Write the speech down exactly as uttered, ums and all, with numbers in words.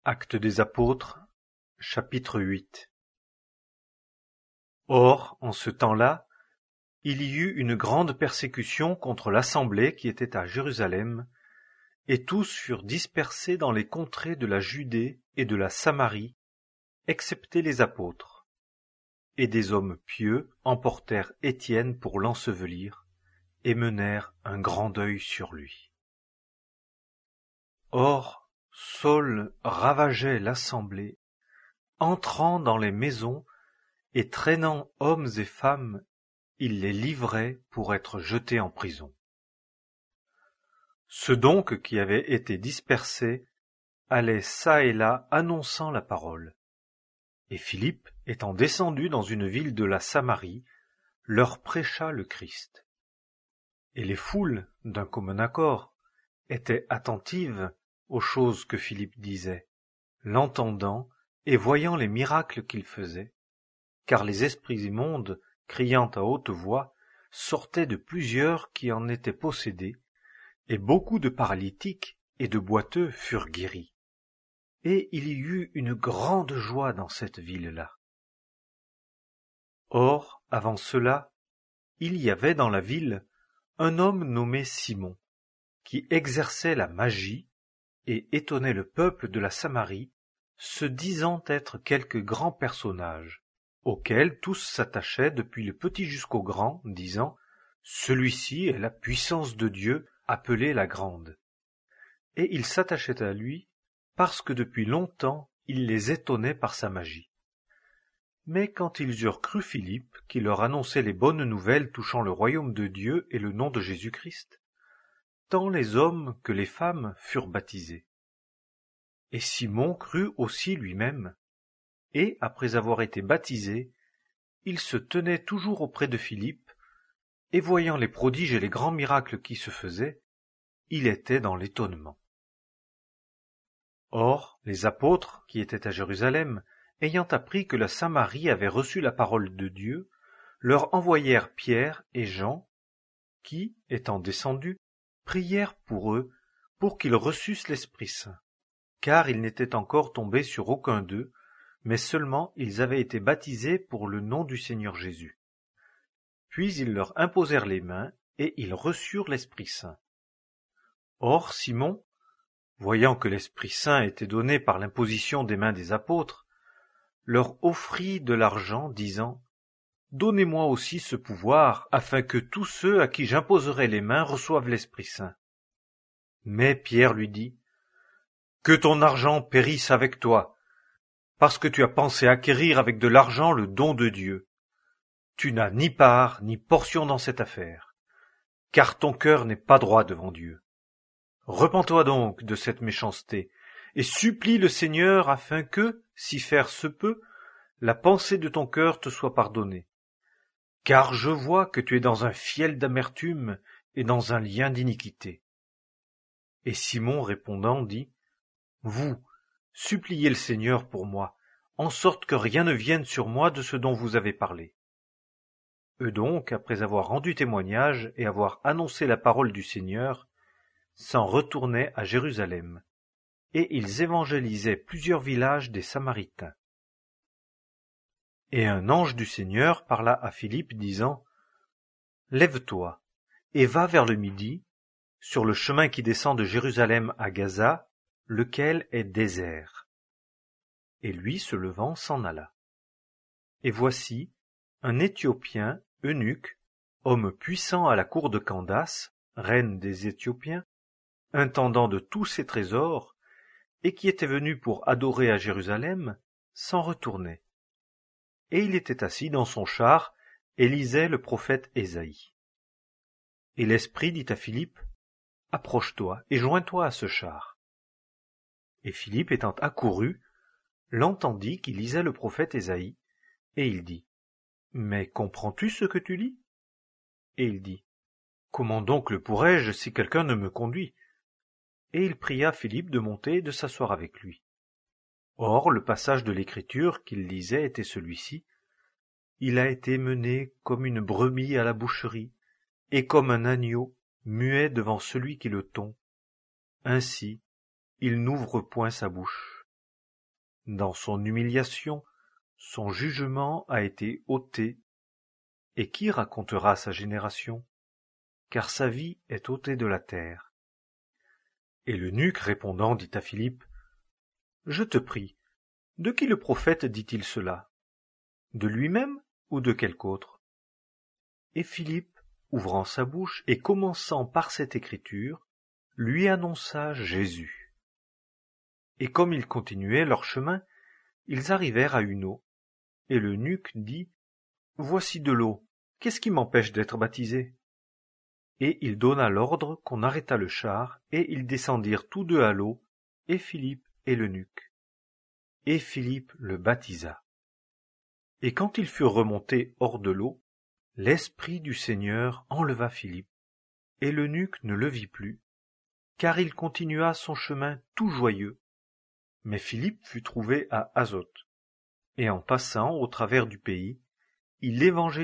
Actes des Apôtres, chapitre huit. Or, en ce temps-là, il y eut une grande persécution contre l'assemblée qui était à Jérusalem, et tous furent dispersés dans les contrées de la Judée et de la Samarie, excepté les apôtres. Et des hommes pieux emportèrent Étienne pour l'ensevelir, et menèrent un grand deuil sur lui. Or, Saul ravageait l'assemblée, entrant dans les maisons et traînant hommes et femmes, il les livrait pour être jetés en prison. Ceux donc qui avaient été dispersés allaient çà et là annonçant la parole. Et Philippe, étant descendu dans une ville de la Samarie, leur prêcha le Christ. Et les foules, d'un commun accord, étaient attentives aux choses que Philippe disait, l'entendant et voyant les miracles qu'il faisait, car les esprits immondes, criant à haute voix, sortaient de plusieurs qui en étaient possédés, et beaucoup de paralytiques et de boiteux furent guéris. Et il y eut une grande joie dans cette ville-là. Or, avant cela, il y avait dans la ville un homme nommé Simon, qui exerçait la magie et étonnait le peuple de la Samarie, se disant être quelque grand personnage, auquel tous s'attachaient depuis le petit jusqu'au grand, disant « Celui-ci est la puissance de Dieu appelée la grande ». Et ils s'attachaient à lui parce que depuis longtemps il les étonnait par sa magie. Mais quand ils eurent cru Philippe, qui leur annonçait les bonnes nouvelles touchant le royaume de Dieu et le nom de Jésus-Christ, tant les hommes que les femmes furent baptisés. Et Simon crut aussi lui-même, et après avoir été baptisé, il se tenait toujours auprès de Philippe, et voyant les prodiges et les grands miracles qui se faisaient, il était dans l'étonnement. Or, les apôtres, qui étaient à Jérusalem, ayant appris que la Samarie avait reçu la parole de Dieu, leur envoyèrent Pierre et Jean, qui, étant descendus, prièrent pour eux, pour qu'ils reçussent l'Esprit Saint, car ils n'étaient encore tombés sur aucun d'eux, mais seulement ils avaient été baptisés pour le nom du Seigneur Jésus. Puis ils leur imposèrent les mains, et ils reçurent l'Esprit Saint. Or Simon, voyant que l'Esprit Saint était donné par l'imposition des mains des apôtres, leur offrit de l'argent, disant « Donnez-moi aussi ce pouvoir, afin que tous ceux à qui j'imposerai les mains reçoivent l'Esprit Saint. » Mais Pierre lui dit « Que ton argent périsse avec toi, parce que tu as pensé acquérir avec de l'argent le don de Dieu. Tu n'as ni part ni portion dans cette affaire, car ton cœur n'est pas droit devant Dieu. Repens-toi donc de cette méchanceté, et supplie le Seigneur afin que, si faire se peut, la pensée de ton cœur te soit pardonnée. Car je vois que tu es dans un fiel d'amertume et dans un lien d'iniquité. » Et Simon répondant dit « Vous, suppliez le Seigneur pour moi, en sorte que rien ne vienne sur moi de ce dont vous avez parlé. » Eux donc, après avoir rendu témoignage et avoir annoncé la parole du Seigneur, s'en retournaient à Jérusalem, et ils évangélisaient plusieurs villages des Samaritains. Et un ange du Seigneur parla à Philippe, disant « Lève-toi, et va vers le midi, sur le chemin qui descend de Jérusalem à Gaza, lequel est désert. » Et lui, se levant, s'en alla. Et voici, un Éthiopien, eunuque, homme puissant à la cour de Candace, reine des Éthiopiens, intendant de tous ses trésors, et qui était venu pour adorer à Jérusalem, s'en retournait. Et il était assis dans son char, et lisait le prophète Ésaïe. Et l'Esprit dit à Philippe, « Approche-toi, et joins-toi à ce char. » Et Philippe, étant accouru, l'entendit qui lisait le prophète Ésaïe, et il dit, « Mais comprends-tu ce que tu lis ?» Et il dit, « Comment donc le pourrais-je si quelqu'un ne me conduit ?» Et il pria Philippe de monter et de s'asseoir avec lui. Or, le passage de l'Écriture qu'il lisait était celui-ci. Il a été mené comme une brebis à la boucherie, et comme un agneau muet devant celui qui le tond. Ainsi, il n'ouvre point sa bouche. Dans son humiliation, son jugement a été ôté. Et qui racontera sa génération? Car sa vie est ôtée de la terre. Et l'eunuque répondant dit à Philippe, « Je te prie, de qui le prophète dit-il cela? De lui-même ou de quelque autre ?» Et Philippe, ouvrant sa bouche et commençant par cette écriture, lui annonça Jésus. Et comme ils continuaient leur chemin, ils arrivèrent à une eau, et l'eunuque dit, « Voici de l'eau, qu'est-ce qui m'empêche d'être baptisé ?» Et il donna l'ordre qu'on arrêtât le char, et ils descendirent tous deux à l'eau, et Philippe et l'eunuque. Et Philippe le baptisa. Et quand ils furent remontés hors de l'eau, l'Esprit du Seigneur enleva Philippe, et l'eunuque ne le vit plus, car il continua son chemin tout joyeux. Mais Philippe fut trouvé à Azote, et en passant au travers du pays, il évangélisa